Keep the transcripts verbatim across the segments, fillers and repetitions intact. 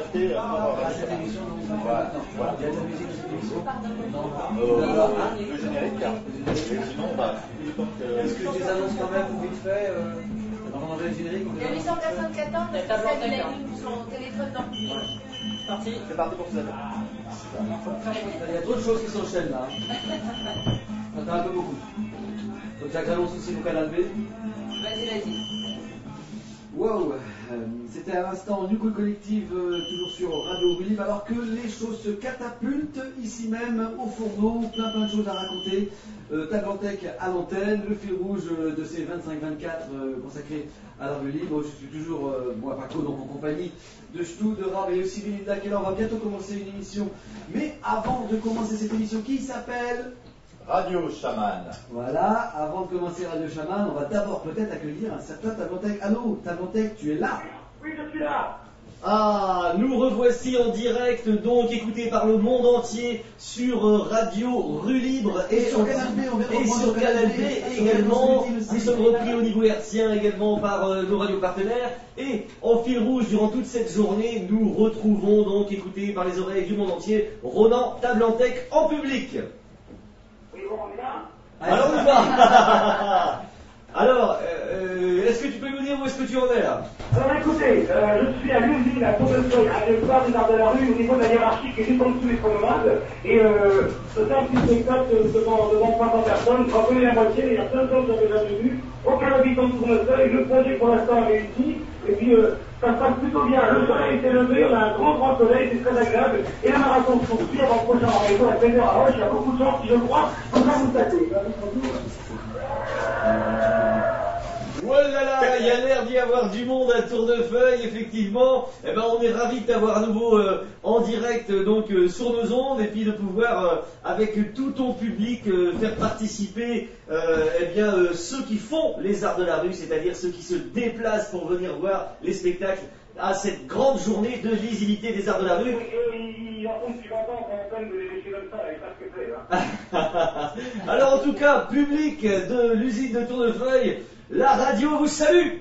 invité pour à cette émission. Voilà. Voilà. Il y a de la musique cette émission. Euh, le générique. Et sinon, bah, le temps que... Est-ce que je les annonce quand même vite fait euh, avant d'enlever le générique? Il y a huit cent personnes qui attendent, parce que ça, il a mis son téléphone dans le public. C'est parti. C'est parti pour Suzanne. Il y a trop de choses qui s'enchaînent là. Ça fait un peu beaucoup. Donc Jacques annonce aussi vos canal B. Vas-y, vas-y. Wow, euh, c'était à l'instant New Call Collective, euh, toujours sur Radio Libre, alors que les choses se catapultent ici même au fourneau, plein plein de choses à raconter. Euh, Tablantec à l'antenne, le fil rouge euh, de ces vingt-cinq vingt-quatre euh, consacrés à la rue libre. Je suis toujours, euh, moi Paco, donc en compagnie de Ch'tou, de Rab et aussi Belinda qui est là. On va bientôt commencer une émission. Mais avant de commencer cette émission qui s'appelle Radio Chaman. Voilà, avant de commencer Radio Chaman, on va d'abord peut-être accueillir un certain Tablantec. Allô, Tablantec, tu es là? Oui, je suis là. Ah, nous revoici en direct, donc écouté par le monde entier sur euh, Radio Rue Libre et, Et sur Canal B, on vient de et reprendre sur le Canal B Canal B, également. sur Nous les sommes repris au niveau hertzien également par euh, nos radios partenaires. Et en fil rouge durant toute cette journée, nous retrouvons donc écouté par les oreilles du monde entier Ronan Tablantec en public. Oui, bon, on est là. Alors on y va. Alors, euh, est-ce que tu peux nous dire où est-ce que tu en es là? Alors écoutez, euh, je suis à l'usine à Tournesol, à l'Espoir des Arts de la Rue, au niveau de la hiérarchie qui est juste en dessous des promenades. Et euh, c'est un petit spectacle devant, devant trois cents personnes, j'en connais la moitié, il y a plein de gens que j'avais jamais vu, aucun habitant de Tournesol, et le projet pour l'instant est réussi. Et puis euh, ça se passe plutôt bien, le soleil s'est levé, on a un grand grand soleil, c'est très agréable. Et la marathon se poursuit avant le prochain rendez-vous à seize heures à Roche, il y a beaucoup de gens qui, je crois, vont vous tâter. Voilà, il y a l'air d'y avoir du monde à tour de feuille, effectivement. Eh ben, on est ravis de t'avoir à nouveau euh, en direct donc euh, sur nos ondes et puis de pouvoir euh, avec tout ton public euh, faire participer euh, eh bien euh, ceux qui font les arts de la rue, c'est-à-dire ceux qui se déplacent pour venir voir les spectacles à cette grande journée de visibilité des arts de la rue. Il en compte depuis vingt ans qu'on peine de les laisser comme ça, et pas ce que c'est. Alors en tout cas, public de l'usine de Tournefeuille, la radio vous salue.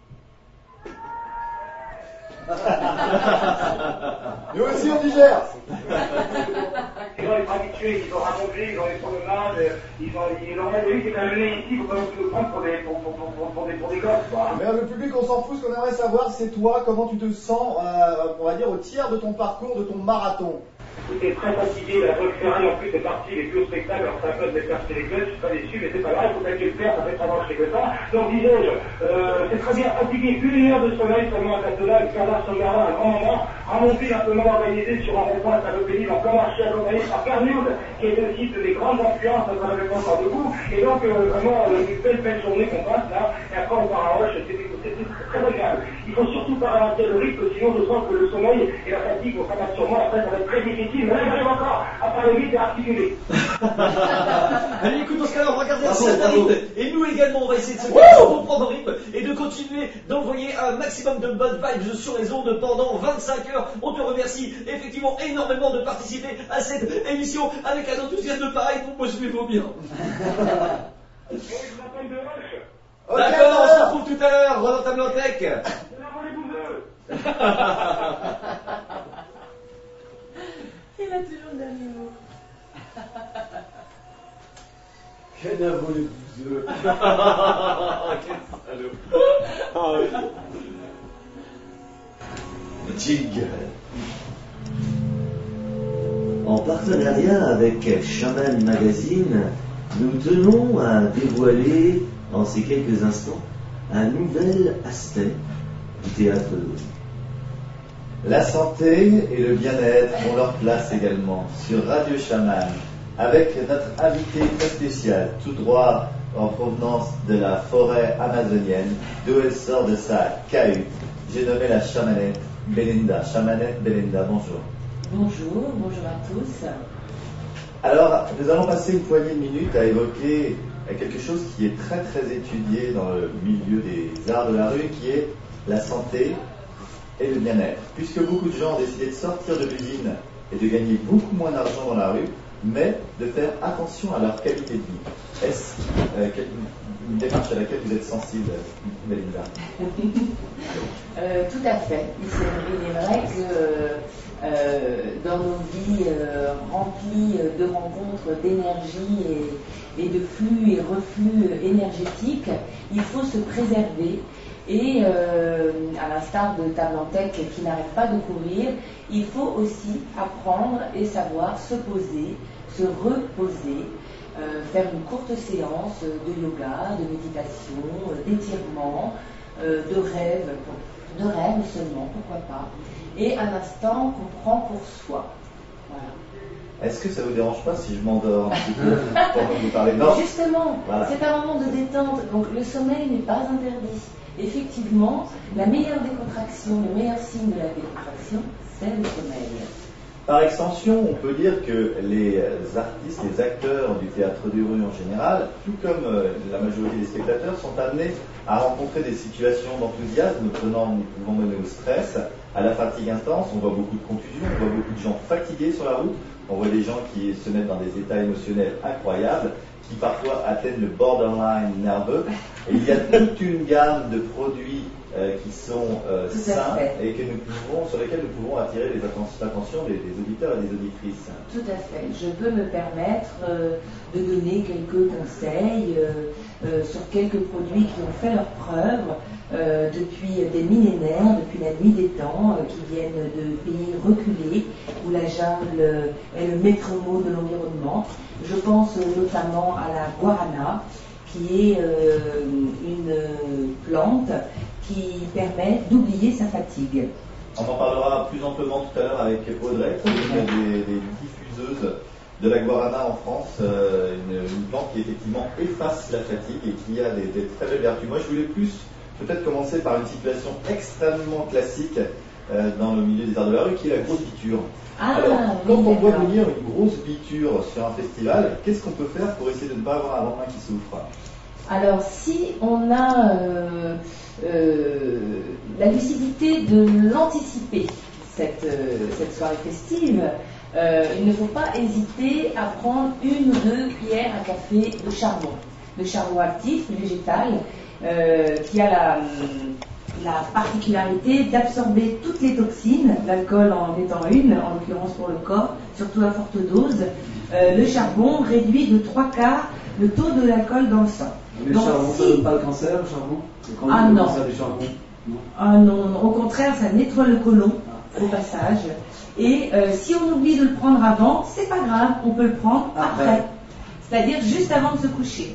Nous aussi on digère. Ils ont été habitués, ils ont raconté, ils ont les promenades, ils ont, ils ont même eu qui est amené ici, il ne faut pas nous prendre pour des, pour, pour, pour, pour des, pour des gosses, quoi. Mais le public, on s'en fout. Ce qu'on aimerait savoir, c'est toi, comment tu te sens, euh, on va dire, au tiers de ton parcours, de ton marathon. J'étais très fatigué, la Vogue Ferrari en plus est partie, les plus au spectacle, alors ça a de me faire chez les gosses, je suis pas déçu, mais c'est pas grave, il faut que le faire, ça fait trois ans que je fais que ça. Donc disais-je, euh, c'est très bien fatigué, une heure de sommeil seulement à Castellane, avec Bernard Songara, un grand moment, remonté un peu mal organisé sur un rond-point, un peu pénible, en plein marché accompagné par Carnioud, qui est le site des grandes influences, ça n'avait pas encore debout, et donc euh, vraiment euh, une belle belle journée qu'on passe là, et après on part à Roche, c'était très agréable. Il faut surtout pas ralentir le rythme, sinon je sens que le sommeil et la fatigue vont s'abattre sur moi, après ça va être très difficile, mais là j'arrive encore à parler vite et à articuler. Allez, écoute, dans ce cas-là, on va regarder un Bravo, certain bravo. rythme. Et nous également, on va essayer de se faire pour reprendre le rythme et de continuer d'envoyer un maximum de bonnes vibes sur les ondes pendant vingt-cinq heures. On te remercie effectivement énormément de participer à cette émission avec un enthousiasme pareil. Pour moi, je vais vomir. Et je m'appelle de Roche. Ok, D'accord, on se alors. retrouve tout à l'heure. Roland Tablantec. C'est la volée bouseux. Il a toujours le dernier mot. Quel avou les bouseux. Quel salaud. Jingle. En partenariat avec Shaman Magazine, nous tenons à dévoiler en ces quelques instants un nouvel aspect du théâtre de rue. La santé et le bien-être ont leur place également sur Radio Chaman, avec notre invité très spécial, tout droit en provenance de la forêt amazonienne, d'où elle sort de sa cahute. J'ai nommé la chamanette Belinda. Chamanette Belinda, bonjour. Bonjour, bonjour à tous. Alors, nous allons passer une poignée de minutes à évoquer quelque chose qui est très très étudié dans le milieu des arts de la rue, qui est la santé et le bien-être. Puisque beaucoup de gens ont décidé de sortir de l'usine et de gagner beaucoup moins d'argent dans la rue, mais de faire attention à leur qualité de vie. Est-ce euh, une démarche à laquelle vous êtes sensible, Belinda? euh, Tout à fait. Il est vrai que dans nos vies euh, remplies de rencontres, d'énergie et, et de flux et reflux énergétiques, il faut se préserver. Et euh, à l'instar de Tablantek qui n'arrête pas de courir, il faut aussi apprendre et savoir se poser, se reposer, euh, faire une courte séance de yoga, de méditation, d'étirement, euh, de rêve, de rêve seulement, pourquoi pas, et un instant qu'on prend pour soi. Voilà. Est-ce que ça vous dérange pas si je m'endors un petit peu pendant que vous parlez? Non. Justement, voilà. C'est un moment de détente, donc le sommeil n'est pas interdit. Effectivement, la meilleure décontraction, le meilleur signe de la décontraction, c'est le sommeil. Par extension, on peut dire que les artistes, les acteurs du théâtre de rue en général, tout comme la majorité des spectateurs, sont amenés à rencontrer des situations d'enthousiasme tenant, pouvant mener au stress, à la fatigue intense. On voit beaucoup de contusions, on voit beaucoup de gens fatigués sur la route, on voit des gens qui se mettent dans des états émotionnels incroyables, qui parfois atteignent le borderline nerveux. Et il y a toute une gamme de produits euh, qui sont euh, sains et que nous pouvons, sur lesquels nous pouvons attirer les atten- l'attention des, des auditeurs et des auditrices. Tout à fait. Je peux me permettre euh, de donner quelques conseils euh, euh, sur quelques produits qui ont fait leur preuve euh, depuis des millénaires, depuis la nuit des temps, euh, qui viennent de pays reculés où la jungle est le maître mot de l'environnement. Je pense notamment à la guarana, qui est euh, une plante qui permet d'oublier sa fatigue. On en parlera plus amplement tout à l'heure avec Audrey, qui est une des, des diffuseuses de la guarana en France, euh, une, une plante qui effectivement efface la fatigue et qui a des, des très belles vertus. Moi, je voulais plus peut-être commencer par une situation extrêmement classique euh, dans le milieu des arts de la rue, qui est la grosse biture. Ah, Alors, quand oui, on voit d'accord. venir une grosse biture sur un festival, qu'est-ce qu'on peut faire pour essayer de ne pas avoir un lendemain qui souffre? Alors, si on a euh, euh, la lucidité de l'anticiper, cette, euh, cette soirée festive, euh, il ne faut pas hésiter à prendre une ou deux cuillères à café de charbon, de charbon actif, végétal, euh, qui a la, la particularité d'absorber toutes les toxines, l'alcool en étant une, en l'occurrence pour le corps, surtout à forte dose. Euh, le charbon réduit de trois quarts le taux de l'alcool dans le sang. Mais le Donc, charbon, si... ça donne pas le cancer, le charbon? Quand Ah le non. cancer du charbon? Non. Ah non, non, au contraire, ça nettoie le côlon au passage. Et euh, si on oublie de le prendre avant, c'est pas grave, on peut le prendre après. après. C'est-à-dire juste avant de se coucher.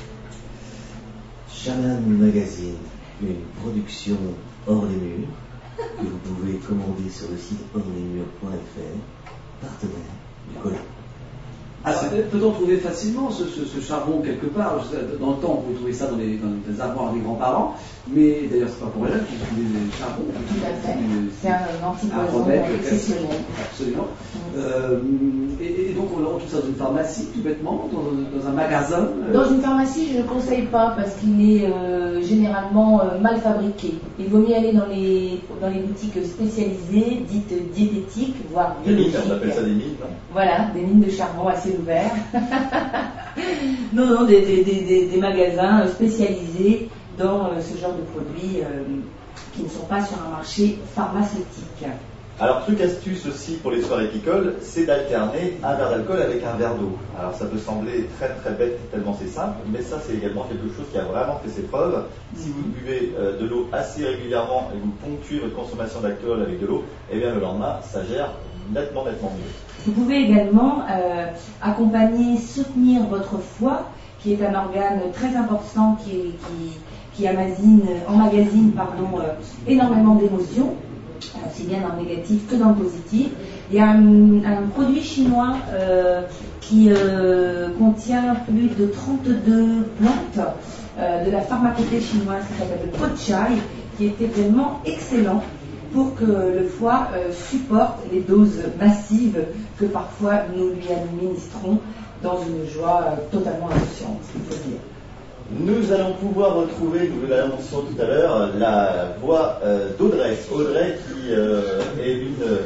Shaman Magazine, une production hors les murs, que vous pouvez commander sur le site hors les murs point f r, partenaire du Colin. Ah, peut-on trouver facilement ce, ce, ce charbon quelque part? Dans le temps, on peut trouver ça dans les, dans les armoires des grands-parents, mais d'ailleurs, c'est pas pour rien qu'ils utilisent des charbons. Tout à fait. C'est un antipoison un remède exceptionnel. Absolument. Euh, et, et donc, on trouve ça dans une pharmacie, tout bêtement, dans, dans un magasin. Euh... Dans une pharmacie, je ne le conseille pas parce qu'il est euh, généralement euh, mal fabriqué. Il vaut mieux aller dans les, dans les boutiques spécialisées, dites diététiques, voire biologiques. On appelle ça des mines, non? Voilà, des mines de charbon assez ouvertes. non, non, des, des, des, des magasins spécialisés dans euh, ce genre de produits euh, qui ne sont pas sur un marché pharmaceutique. Alors, truc astuce aussi pour les soirées picoles, c'est d'alterner un verre d'alcool avec un verre d'eau. Alors, ça peut sembler très très bête tellement c'est simple, mais ça c'est également quelque chose qui a vraiment fait ses preuves. Si vous buvez euh, de l'eau assez régulièrement et vous ponctuez votre consommation d'alcool avec de l'eau, eh bien le lendemain, ça gère nettement nettement mieux. Vous pouvez également euh, accompagner, soutenir votre foie, qui est un organe très important qui, qui, qui emmagasine, emmagasine pardon, euh, énormément d'émotions, aussi bien dans le négatif que dans le positif. Il y a un, un produit chinois euh, qui euh, contient plus de trente-deux plantes euh, de la pharmacopée chinoise qui s'appelle le po chai, qui était vraiment excellent pour que le foie euh, supporte les doses massives que parfois nous lui administrons dans une joie euh, totalement inconsciente, il faut dire. Nous allons pouvoir retrouver, nous l'annoncions tout à l'heure, la voix euh, d'Audrey. Audrey qui euh, est une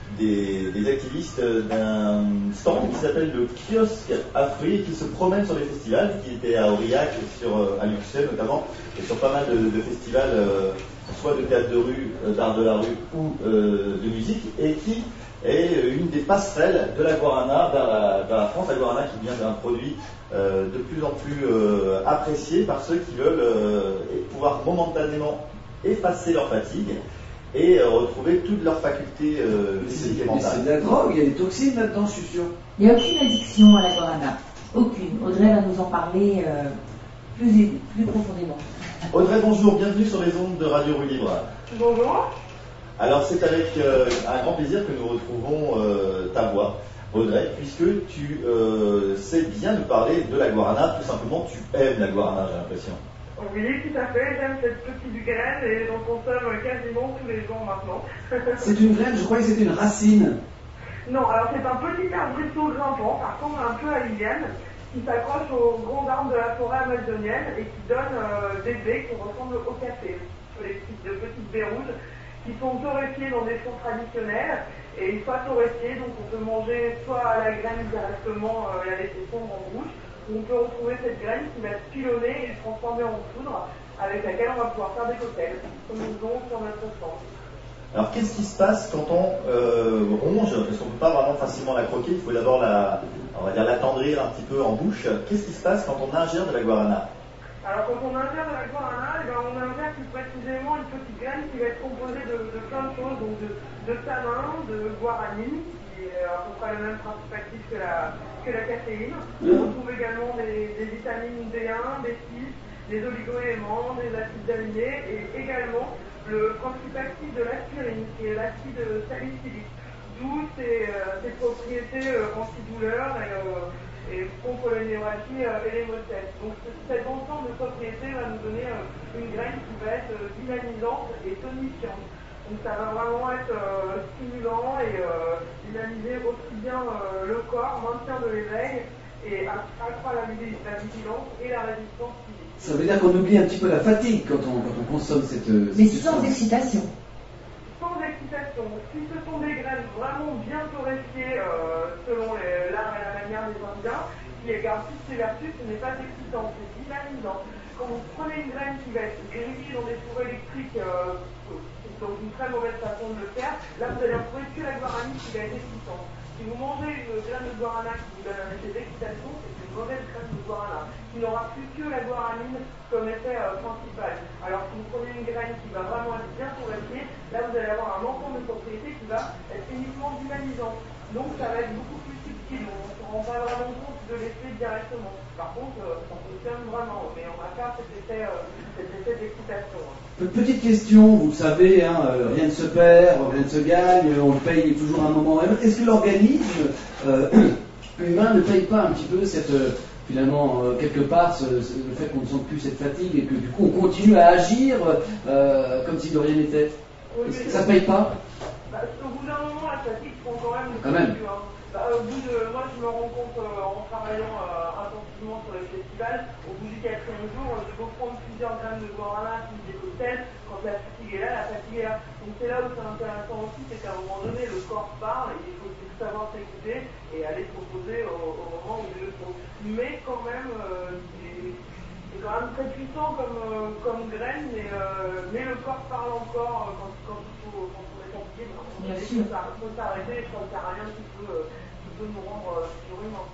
des, des activistes d'un stand qui s'appelle le kiosque à fruits et qui se promène sur les festivals, qui était à Aurillac, sur, à Luxeuil notamment, et sur pas mal de, de festivals, euh, soit de théâtre de rue, d'art de la rue ou euh, de musique, et qui est une des passerelles de la guarana vers la, vers la France. La guarana qui devient un produit euh, de plus en plus euh, apprécié par ceux qui veulent euh, pouvoir momentanément effacer leur fatigue et euh, retrouver toutes leurs facultés euh, physiques et Mais mentales. c'est de la drogue, il y a des toxines là-dedans, je suis sûr. Il n'y a aucune addiction à la guarana. Aucune. Audrey va nous en parler euh, plus, plus profondément. Audrey, bonjour, bienvenue sur les ondes de Radio Rue Libre. Bonjour. Alors c'est avec euh, un grand plaisir que nous retrouvons euh, ta voix, Audrey, puisque tu euh, sais bien nous parler de la guarana, tout simplement tu aimes la guarana, j'ai l'impression. Oui, tout à fait, j'aime cette petite graine et j'en consomme quasiment tous les jours maintenant. C'est une graine, je croyais que c'était une racine. Non, alors c'est un petit arbrisseau grimpant, ça ressemble un peu à l'iliane, qui s'accroche aux grands arbres de la forêt amazonienne et qui donne euh, des baies qui ressemblent au café, les petites, de petites baies rouges, qui sont torréfiées dans des fours traditionnels. Et une fois torréfiées, donc on peut manger soit à la graine directement euh, et la laisser fondre en bouche, ou on peut retrouver cette graine qui va être pilonnée et transformée en poudre, avec laquelle on va pouvoir faire des cocktails, comme nous faisons sur notre stand. Alors qu'est-ce qui se passe quand on euh, ronge, parce qu'on ne peut pas vraiment facilement la croquer, il faut d'abord la, on va dire l'attendrir un petit peu en bouche. Qu'est-ce qui se passe quand on ingère de la guarana? Alors quand on ingère de la guarana, eh ben, on ingère plus précisément une petite graine qui va être composée de, de plein de choses, donc de, de tanin, de guaranine, qui est à peu près le même principe actif que la, que la caféine. On retrouve également des, des vitamines B un, B six, des oligo-éléments, des acides aminés et également le principe actif de l'aspirine, qui est l'acide salicylique, d'où ses, euh, ses propriétés euh, antidouleurs et, euh, et contre les névralgies euh, et les maux de tête. Donc cet ensemble de propriétés va nous donner euh, une graine qui va être euh, dynamisante et tonifiante. Donc ça va vraiment être euh, stimulant et euh, dynamiser aussi bien euh, le corps, maintien de l'éveil et accroître la, la vigilance et la résistance physique. Ça veut dire qu'on oublie un petit peu la fatigue quand on, quand on consomme cette... cette Mais sans excitation. Sans excitation. Si ce sont des graines vraiment bien torréfiées euh, selon les, l'art et la manière des Indiens, qui gardent toutes ses vertus, ce n'est pas excitant, c'est dynamisant. Quand vous prenez une graine qui va être grillée dans des fours électriques, euh, donc une très mauvaise façon de le faire, là vous allez retrouver que la guaranine qui va être excitante. Si vous mangez une graine de guarana qui vous donne un effet d'excitation, c'est une mauvaise graine de guarana, qui n'aura plus que la guaranine comme effet euh, principal. Alors si vous prenez une graine qui va vraiment être bien torréfiée, là vous allez avoir un ensemble de propriétés qui va être uniquement dynamisant. Donc ça va être beaucoup plus subtil, on ne se rend pas vraiment compte de l'effet directement. Par contre, euh, ça fonctionne vraiment, mais on va faire cet effet, euh, cet effet d'excitation. Petite question, vous le savez, hein, euh, rien ne se perd, rien ne se gagne, on le paye toujours à un moment. Est-ce que l'organisme euh, humain ne paye pas un petit peu cette, euh, finalement, euh, quelque part, ce, ce, le fait qu'on ne sente plus cette fatigue et que du coup on continue à agir euh, comme si de rien n'était? Oui, Est-ce que ça ne paye pas? Bah, au bout d'un moment, la fatigue prend quand même. Quand même. Hein. Bah, au bout de, moi, je me rends compte euh, en travaillant euh, intensivement sur les festivals, au bout du quatrième jour, je peux prendre plusieurs grammes de guarana, puis des cocktails. Quand la fatigue est là, la fatigue est là. Donc c'est là où c'est intéressant aussi, c'est qu'à un moment donné, le corps parle, et il faut savoir s'écouter et aller se reposer au, au moment où il le faut. Mais quand même, euh, c'est, c'est quand même très puissant comme, euh, comme graine, mais, euh, mais le corps parle encore euh, quand, quand, il faut, quand on est fatigué. Ben, Bien il sûr. faut, faut s'arrêter, je crois qu'il n'y a rien qui peut, euh, qui peut nous rendre euh, surhumains.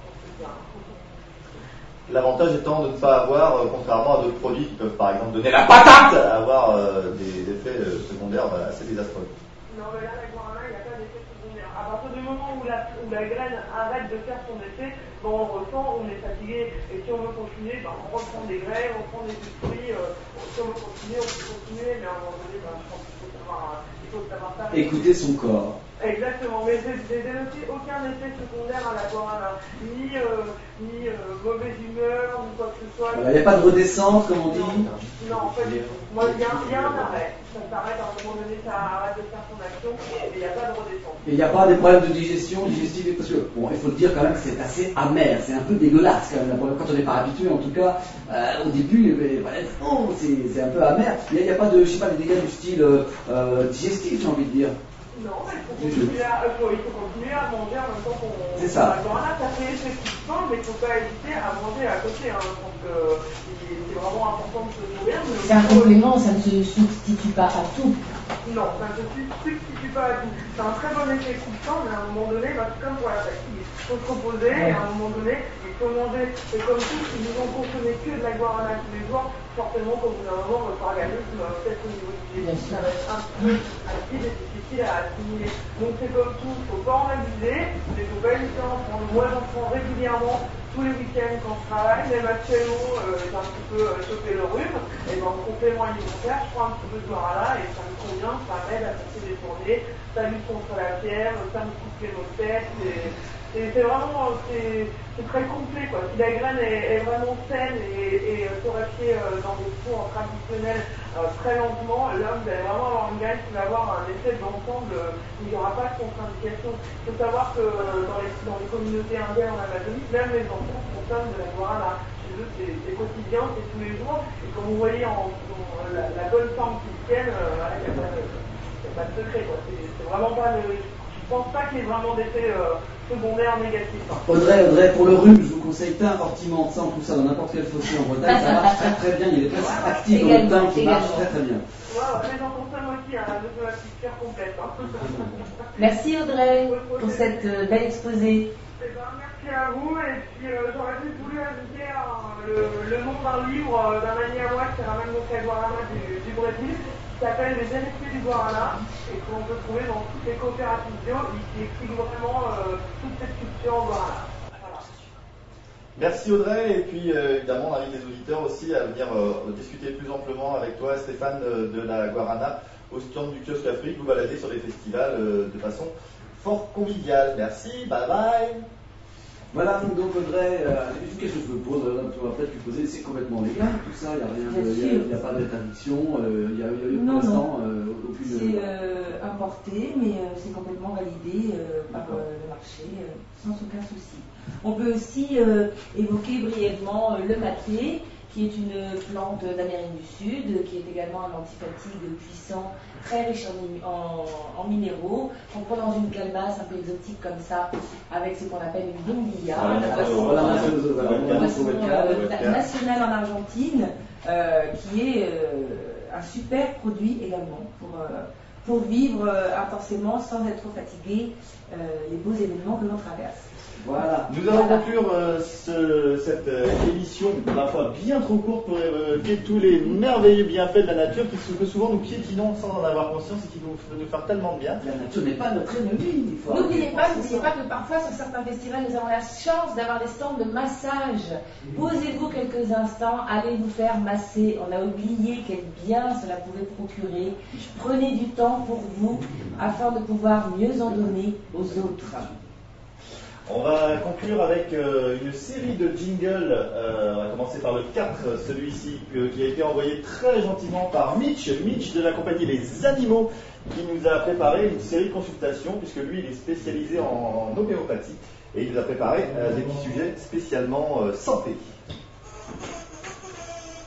L'avantage étant de ne pas avoir, euh, contrairement à d'autres produits qui peuvent par exemple donner la patate, avoir euh, des effets euh, secondaires euh, assez désastreux. Non, mais là, la guarana, il n'y a pas d'effet secondaire. À partir du moment où la, où la graine arrête de faire son effet, ben, on ressent, on est fatigué. Et si on veut continuer, ben, on reprend des graines, on prend des fruits. Euh, si on veut continuer, on peut continuer, mais à un moment donné, ben, je pense qu'il faut savoir, il faut savoir ça. Écouter son corps. Exactement, mais j'ai dénoté aucun effet secondaire à la guarana, ni, euh, ni euh, mauvaise humeur, ni quoi que ce soit. Il n'y a pas de redescente, comme on dit? Non, pas du tout. Moi, il y, y a un arrêt. Ça s'arrête à un moment donné, ça arrête de faire son action, et il n'y a pas de redescente. Et il n'y a pas des problèmes de digestion, digestive, parce que, bon, il faut le dire quand même que c'est assez amer, c'est un peu dégueulasse quand même, quand on n'est pas habitué, en tout cas, euh, au début, voilà, oh, c'est, c'est un peu amer. Il n'y a, a pas de, je sais pas, des dégâts du style euh, euh, digestif, j'ai envie de dire. Non, mais il faut continuer à, il faut, il faut continuer à manger en même temps qu'on... C'est ça. Là, ça fait effectivement, mais il ne faut pas hésiter à manger à côté. Hein. Je pense que c'est vraiment important de se nourrir. C'est un complément, ça ne se substitue pas à tout. Non, ça ne se substitue pas à tout. C'est un très bon effet couchant, mais à un moment donné, bah, c'est comme pour la fatigue. Il faut se reposer, et à un moment donné, il faut manger. C'est comme si nous ont consommé que de la guarana tous les jours, forcément, qu'au bout d'un moment, votre organisme, peut-être au niveau du digestif, ça va être un peu acide et difficile à assimiler. Donc c'est comme tout, il ne faut pas en abuser, il ne faut pas hésiter à en prendre. Moi, j'en prends régulièrement. Tous les week-ends quand je travaille, même actuellement, euh, j'ai un petit peu euh, chopé le rhume, et ben, en complément alimentaire, je prends un petit peu de guarana et ça me convient, ça m'aide à passer des journées, ça lutte contre la fièvre, ça me coupe les maux de tête, et c'est vraiment, c'est très complet quoi. Si la graine est, est vraiment saine et, et torréfiée euh, dans des fours traditionnels euh, très lentement, là vous allez vraiment avoir une graine qui va avoir un effet d'ensemble, euh, il n'y aura pas de contre-indication. Il faut savoir que euh, dans, les, dans les communautés indiennes en Amazonie, même les enfants consomment de la guarana. Chez eux, c'est quotidien, c'est tous les jours, et comme vous voyez en, en la, la bonne forme qu'ils tiennent, il euh, n'y a, a pas de secret quoi. C'est vraiment pas le... Je pense pas qu'il y ait vraiment d'effet euh, secondaire négatif. Hein. Audrey, Audrey, pour le rhume, je vous conseille thym, ortie, menthe, on trouve ça dans n'importe quel fossé en Bretagne, ça marche très très bien, il y a des presses ouais, actives dans le thym qui marchent très très bien. Ouais, ouais, mais j'en consomme aussi, hein, de la culture complète. Hein. Merci Audrey pour cette euh, belle exposé. Eh ben, merci à vous, et puis euh, j'aurais juste voulu ajouter euh, le, le nom d'un livre euh, d'un ami à moi qui ramène donc la guarana du, du Brésil, qui s'appelle Les Héritiers du Guarana, et qu'on peut trouver dans toutes les coopératives bio, et qui explique vraiment euh, toute cette culture en guarana. Voilà. Merci Audrey, et puis euh, évidemment on invite les auditeurs aussi à venir euh, discuter plus amplement avec toi Stéphane euh, de la guarana au stand du kiosque Afrique, vous balader sur les festivals euh, de façon fort conviviale. Merci, bye bye. Voilà, donc Audrey, euh, juste quelque chose que je me pose, tu vas peut-être lui poser, c'est complètement légal tout ça, il n'y a, a, a pas d'interdiction, il n'y a, y a pour l'instant euh, aucune... C'est euh, importé, mais euh, c'est complètement validé euh, par euh, le marché, euh, sans aucun souci. On peut aussi euh, évoquer brièvement euh, le maté, qui est une plante d'Amérique du Sud, qui est également un antifatigue puissant, très riche en, en, en minéraux, qu'on prend dans une calebasse un peu exotique comme ça, avec ce qu'on appelle une bombilla, la boisson nationale en Argentine, euh, qui est euh, un super produit également pour, euh, pour vivre euh, intensément sans être fatigué euh, les beaux événements que l'on traverse. Voilà. Nous allons voilà. conclure euh, ce, cette euh, émission, parfois bien trop courte, pour évoquer tous les merveilleux bienfaits de la nature qui que souvent nous piétinons sans en avoir conscience et qui nous, nous faire tellement de bien. La nature n'est pas notre ennemi. N'oubliez pas, n'oubliez pas que parfois sur certains festivals nous avons la chance d'avoir des stands de massage. Posez-vous quelques instants, allez vous faire masser. On a oublié quel bien cela pouvait procurer. Prenez du temps pour vous afin de pouvoir mieux en donner aux autres. On va conclure avec euh, une série de jingles. Euh, on va commencer par le quatre, celui-ci euh, qui a été envoyé très gentiment par Mitch, Mitch de la compagnie Les Animaux, qui nous a préparé une série de consultations, puisque lui il est spécialisé en, en homéopathie, et il nous a préparé euh, des petits sujets spécialement euh, santé.